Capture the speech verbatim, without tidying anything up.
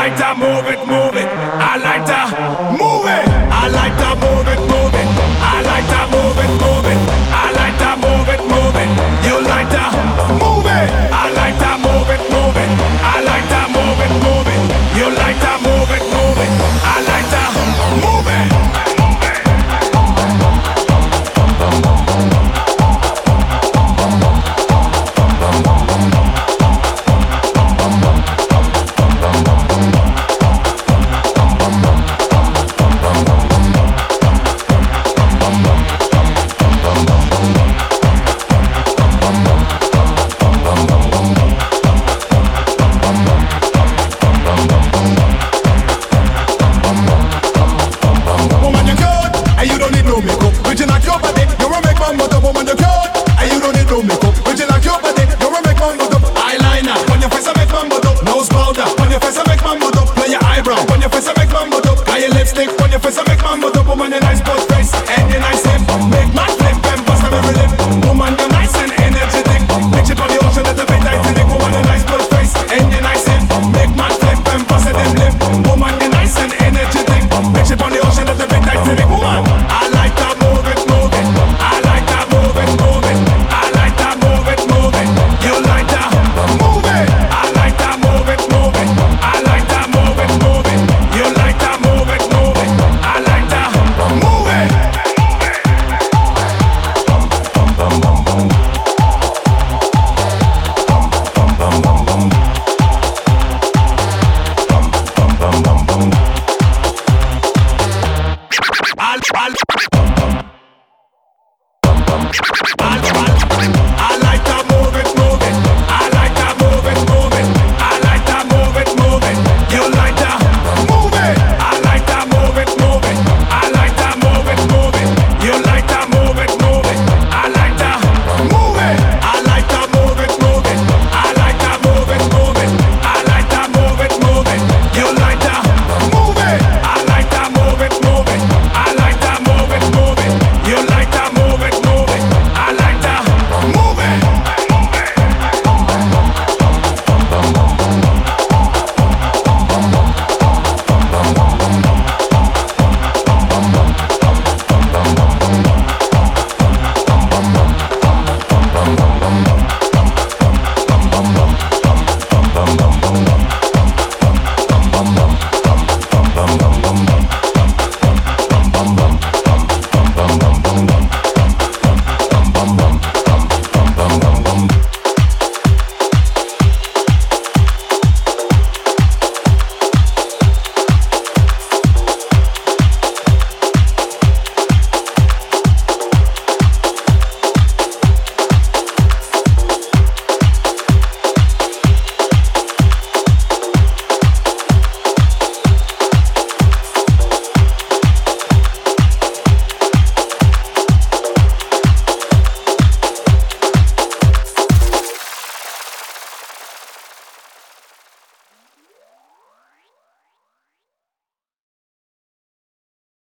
like to move it, move it. I like to move it. I like to move it, move it. I like to move it, move it. I like to move it, move it. You like to move it. I like to move it, move it. I like to move it, move it. You like to move it, move it. I like to move it. Lipstick on your face, I make my mother woman a nice butt.